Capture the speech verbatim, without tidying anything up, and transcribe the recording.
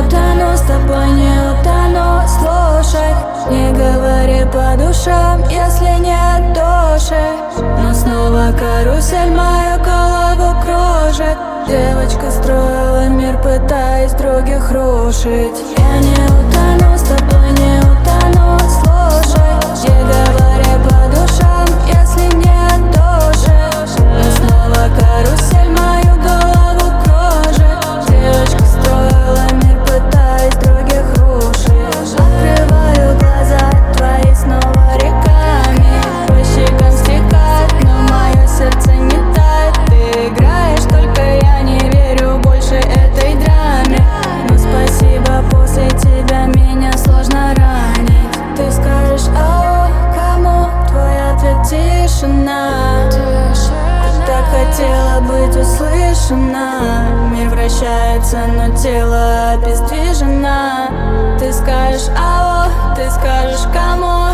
утону, с тобой не утону. Слушай, не говори по душам, если нет души. Но снова карусель мою голову кружит. Девочка строила мир, пытаясь других рушить. Я не утону, с тобой не утону. Слушай, не говори по душам, если нет души. Но снова карусель мою голову кружит. Девочка строила мир, пытаясь других рушить. Открываю глаза, твои снова реками по щекам стекают, но мое сердце не тает. Ты играешь, только я не верю больше этой драме. Но спасибо, после тебя меня сложно ранить. Ты скажешь, ау, кому? Твой ответ тишина. Ты так хотела быть услышана. Мир вращается, но тело обездвижено. Ты скажешь, ау, ты скажешь, кому?